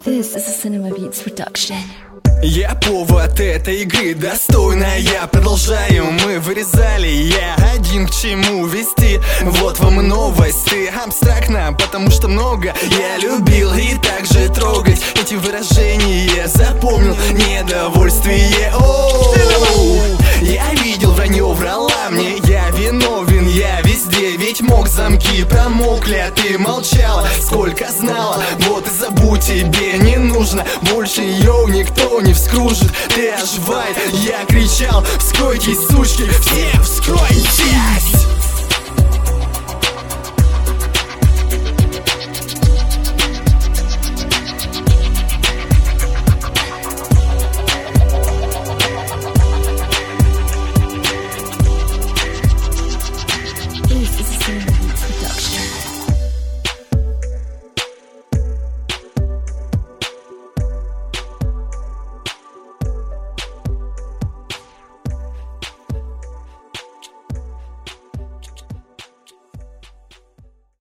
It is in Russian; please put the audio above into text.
This is a Cinema Beats production. Я повод этой игры, достойная. Продолжаем, мы вырезали. Я один к чему вести. Вот вам и новости. Абстрактно, потому что много я любил и также трогать эти выражения. Запомнил недовольствие. Я видел вранье, врала мне. Я виновен, я везде. Ведь мог, замки промокли, а ты молчала. Сколько знала, вот и забудь, тебе не нужно больше ее никто не вскружит. Ты оживай, я кричал: вскройтесь, сучки, все вскройтесь!